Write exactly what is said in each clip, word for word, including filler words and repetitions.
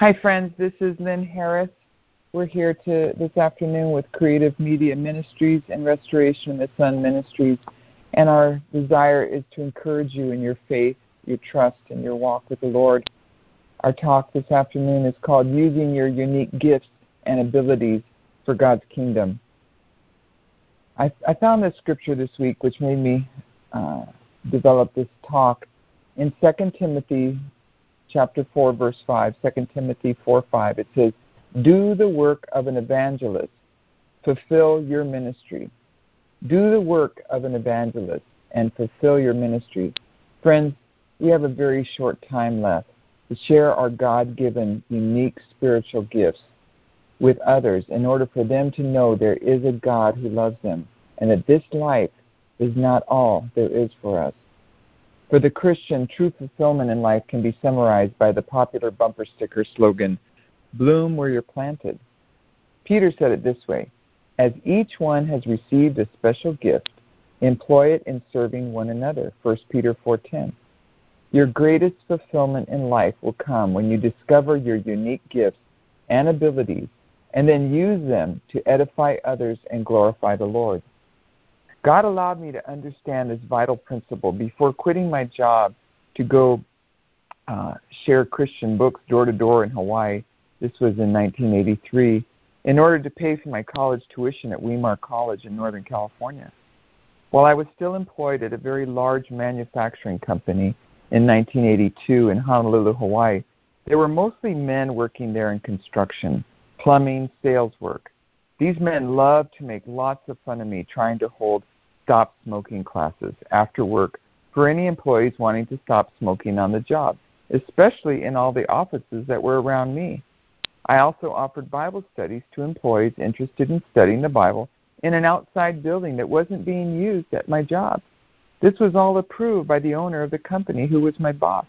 Hi, friends. This is Lynn Harris. We're here to this afternoon with Creative Media Ministries and Restoration of the Sun Ministries, and our desire is to encourage you in your faith, your trust, and your walk with the Lord. Our talk this afternoon is called Using Your Unique Gifts and Abilities for God's Kingdom. I, I found this scripture this week which made me uh, develop this talk in Second Timothy chapter four, verse five, Second Timothy four five. It says, do the work of an evangelist, fulfill your ministry. Do the work of an evangelist and fulfill your ministry. Friends, we have a very short time left to share our God-given, unique spiritual gifts with others in order for them to know there is a God who loves them and that this life is not all there is for us. For the Christian, true fulfillment in life can be summarized by the popular bumper sticker slogan, bloom where you're planted. Peter said it this way, as each one has received a special gift, employ it in serving one another, First Peter four ten. Your greatest fulfillment in life will come when you discover your unique gifts and abilities and then use them to edify others and glorify the Lord. God allowed me to understand this vital principle before quitting my job to go uh, share Christian books door to door in Hawaii. This was in nineteen eighty-three, in order to pay for my college tuition at Weimar College in Northern California. While I was still employed at a very large manufacturing company in nineteen eighty-two in Honolulu, Hawaii, there were mostly men working there in construction, plumbing, sales work. These men loved to make lots of fun of me trying to hold stop smoking classes after work for any employees wanting to stop smoking on the job, especially in all the offices that were around me. I also offered Bible studies to employees interested in studying the Bible in an outside building that wasn't being used at my job. This was all approved by the owner of the company, who was my boss.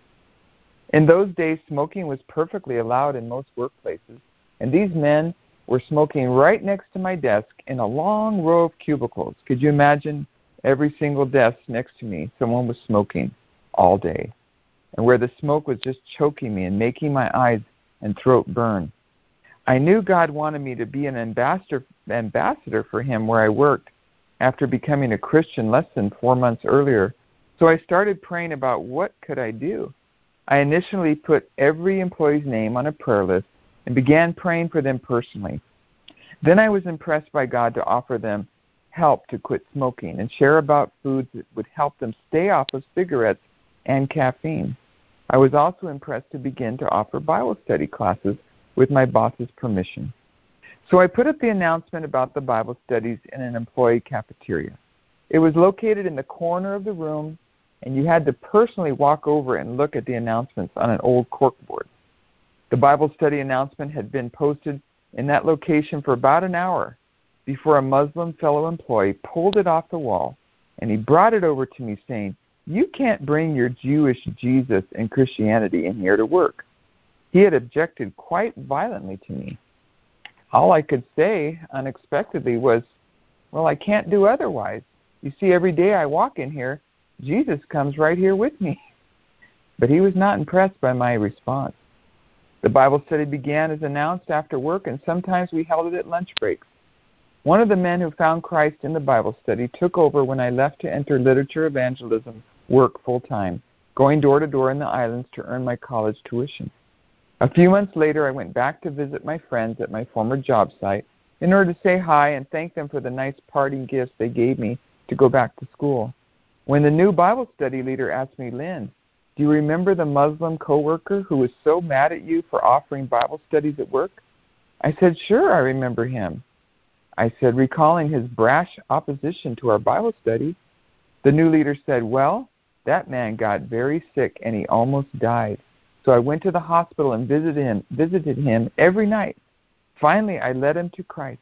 In those days, smoking was perfectly allowed in most workplaces, and these men were smoking right next to my desk in a long row of cubicles. Could you imagine? Every single desk next to me, someone was smoking all day, and where the smoke was just choking me and making my eyes and throat burn. I knew God wanted me to be an ambassador, ambassador for Him where I worked after becoming a Christian less than four months earlier, so I started praying about what could I do. I initially put every employee's name on a prayer list and began praying for them personally. Then I was impressed by God to offer them help to quit smoking and share about foods that would help them stay off of cigarettes and caffeine. I was also impressed to begin to offer Bible study classes with my boss's permission. So I put up the announcement about the Bible studies in an employee cafeteria. It was located in the corner of the room, and you had to personally walk over and look at the announcements on an old corkboard. The Bible study announcement had been posted in that location for about an hour before a Muslim fellow employee pulled it off the wall, and he brought it over to me saying, you can't bring your Jewish Jesus and Christianity in here to work. He had objected quite violently to me. All I could say unexpectedly was, well, I can't do otherwise. You see, every day I walk in here, Jesus comes right here with me. But he was not impressed by my response. The Bible study began as announced after work, and sometimes we held it at lunch breaks. One of the men who found Christ in the Bible study took over when I left to enter literature evangelism work full-time, going door to door in the islands to earn my college tuition. A few months later, I went back to visit my friends at my former job site in order to say hi and thank them for the nice parting gifts they gave me to go back to school. When the new Bible study leader asked me, Lynn, do you remember the Muslim coworker who was so mad at you for offering Bible studies at work? I said, sure, I remember him. I said, recalling his brash opposition to our Bible study. The new leader said, well, that man got very sick and he almost died. So I went to the hospital and visited him, visited him every night. Finally, I led him to Christ.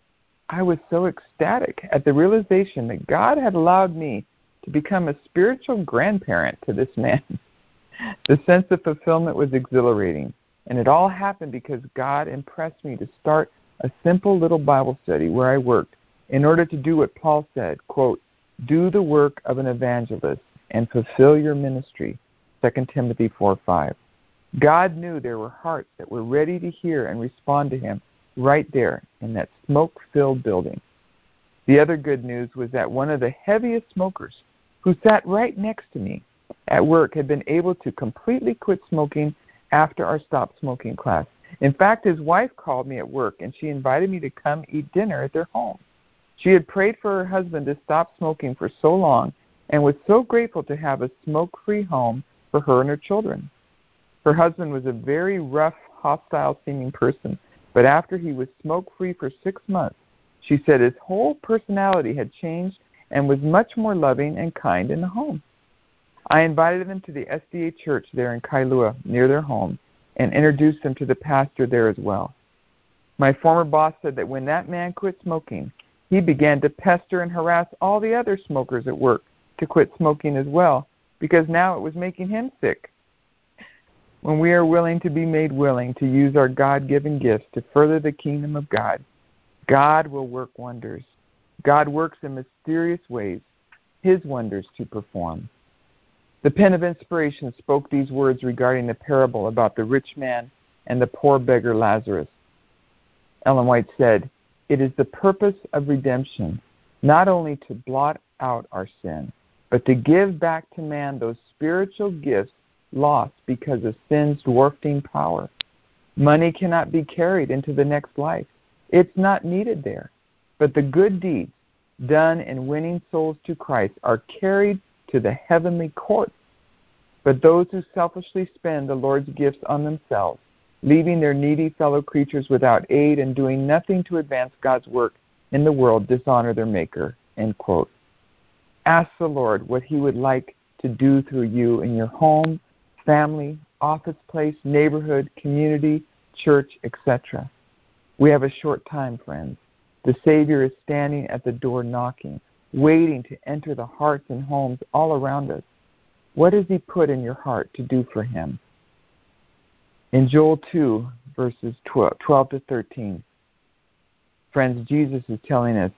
I was so ecstatic at the realization that God had allowed me to become a spiritual grandparent to this man. The sense of fulfillment was exhilarating, and it all happened because God impressed me to start a simple little Bible study where I worked in order to do what Paul said, quote, do the work of an evangelist and fulfill your ministry, Second Timothy four five. God knew there were hearts that were ready to hear and respond to him right there in that smoke-filled building. The other good news was that one of the heaviest smokers, who sat right next to me at work, had been able to completely quit smoking after our Stop Smoking class. In fact, his wife called me at work, and she invited me to come eat dinner at their home. She had prayed for her husband to stop smoking for so long and was so grateful to have a smoke-free home for her and her children. Her husband was a very rough, hostile-seeming person, but after he was smoke-free for six months, she said his whole personality had changed and was much more loving and kind in the home. I invited them to the S D A church there in Kailua, near their home, and introduced them to the pastor there as well. My former boss said that when that man quit smoking, he began to pester and harass all the other smokers at work to quit smoking as well, because now it was making him sick. When we are willing to be made willing to use our God-given gifts to further the kingdom of God, God will work wonders. God works in mysterious ways, his wonders to perform. The pen of inspiration spoke these words regarding the parable about the rich man and the poor beggar Lazarus. Ellen White said, "It is the purpose of redemption not only to blot out our sin, but to give back to man those spiritual gifts lost because of sin's dwarfing power. Money cannot be carried into the next life. It's not needed there. But the good deeds done in winning souls to Christ are carried to the heavenly courts. But those who selfishly spend the Lord's gifts on themselves, leaving their needy fellow creatures without aid and doing nothing to advance God's work in the world, dishonor their Maker." End quote. Ask the Lord what he would like to do through you in your home, family, office place, neighborhood, community, church, et cetera. We have a short time, friends. The Savior is standing at the door knocking, waiting to enter the hearts and homes all around us. What has he put in your heart to do for him? In Joel two, verses twelve to thirteen, friends, Jesus is telling us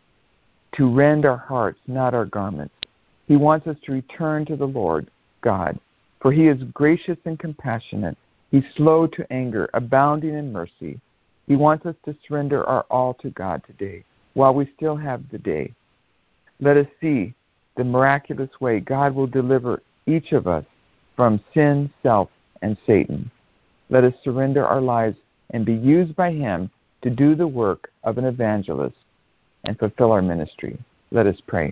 to rend our hearts, not our garments. He wants us to return to the Lord God, for he is gracious and compassionate. He's slow to anger, abounding in mercy. He wants us to surrender our all to God today, while we still have the day. Let us see the miraculous way God will deliver each of us from sin, self, and Satan. Let us surrender our lives and be used by him to do the work of an evangelist and fulfill our ministry. Let us pray.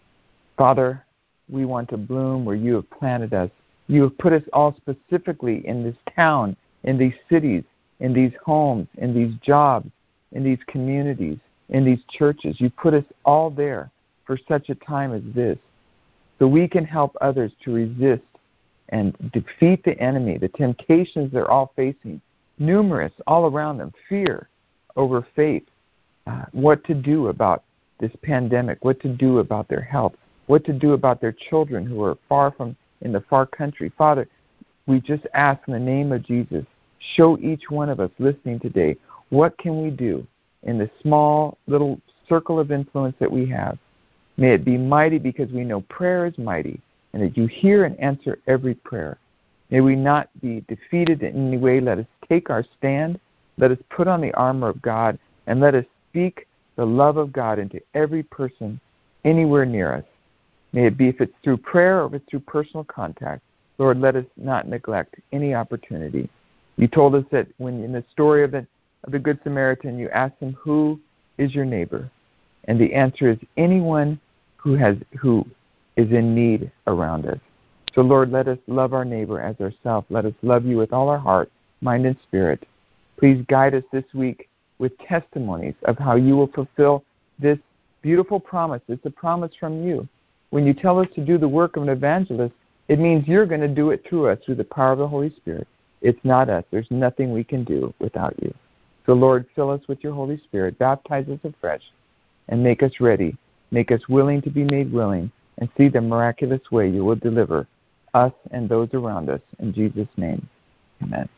Father, we want to bloom where you have planted us. You have put us all specifically in this town, in these cities, in these homes, in these jobs, in these communities, in these churches. You put us all there for such a time as this, so we can help others to resist and defeat the enemy, the temptations they're all facing, numerous all around them, fear over faith, uh, what to do about this pandemic, what to do about their health, what to do about their children who are far from, in the far country. Father, we just ask in the name of Jesus, show each one of us listening today, what can we do in the small little circle of influence that we have? May it be mighty, because we know prayer is mighty and that you hear and answer every prayer. May we not be defeated in any way. Let us take our stand. Let us put on the armor of God, and let us speak the love of God into every person anywhere near us. May it be, if it's through prayer or if it's through personal contact, Lord, let us not neglect any opportunity. You told us that when in the story of the, of the Good Samaritan, you asked him, who is your neighbor? And the answer is anyone who has who is in need around us. So, Lord, let us love our neighbor as ourselves. Let us love you with all our heart, mind, and spirit. Please guide us this week with testimonies of how you will fulfill this beautiful promise. It's a promise from you. When you tell us to do the work of an evangelist, it means you're going to do it through us, through the power of the Holy Spirit. It's not us. There's nothing we can do without you. So, Lord, fill us with your Holy Spirit. Baptize us afresh and make us ready. Make us willing to be made willing, and see the miraculous way you will deliver us and those around us. In Jesus' name, amen.